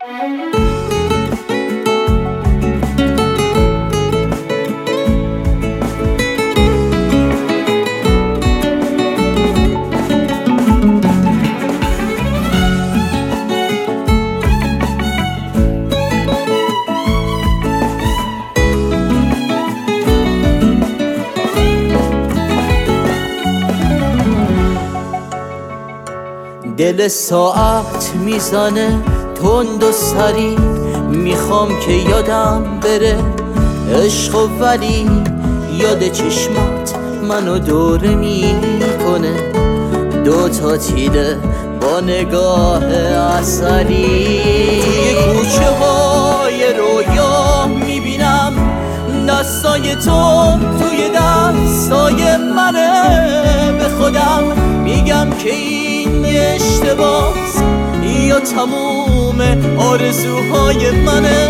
دل ساعت میزنه تند و سری، میخوام که یادم بره عشق، و ولی یاد چشمات منو دوره میکنه، دوتا تیره با نگاه عسلی. توی کوچه های رویا میبینم دستای تو توی دستای منه، به خودم میگم که این یه اشتباس یا تموم آرزوهای منه.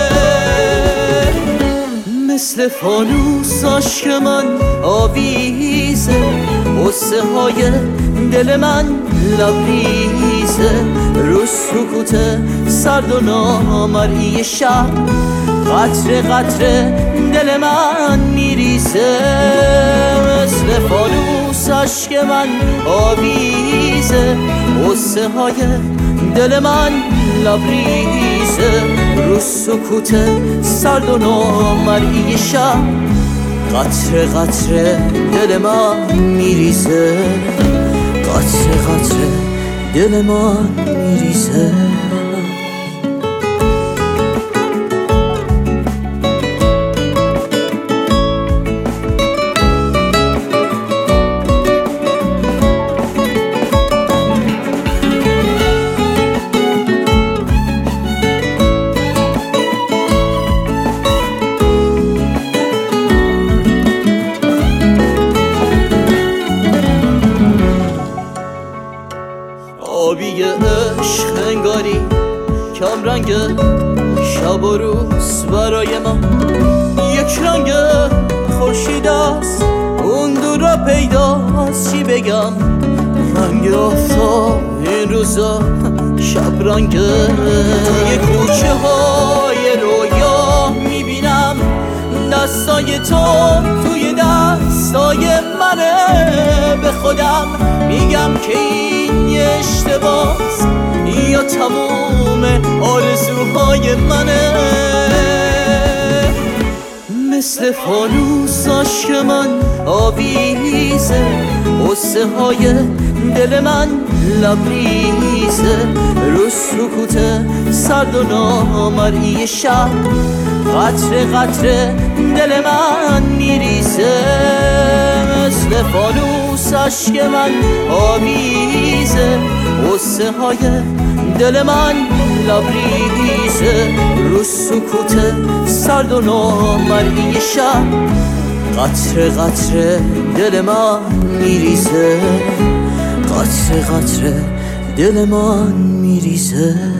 مثل فانوس عشق من آویزه، غصه های دل من لبریزه، رو سکوت سرد و نامرئی شب قطره قطره دل من میریزه. مثل فانوس عشق من آویزه، غصه های دل من لبریزه، رو سکوت سرد و نامرئی شب قطره قطره دل من میریزه، قطره قطره دل من میریزه. آبی عشق انگاری کم رنگ شب و روز برای من یک رنگ خورشید است، اون دورا پیداست. چی بگم رنگ آفتاب این روزا شب رنگ. توی کوچه های رویا میبینم دستای تو توی دستای منه، به خودم میگم که این یه اشتباس یا تموم آرزوهای منه. مثل فانوس عشق من آویزه، غصه های دل من لبریزه، رو سکوت سرد و نامرئی شب قطره قطره دل من میریزه. مثل فانوس عشق من آویزه، غصه های دل من لبریزه، رو سکوت سرد و نامرئی شب قطره قطره دل من میریزه، قطره قطره دل من میریزه.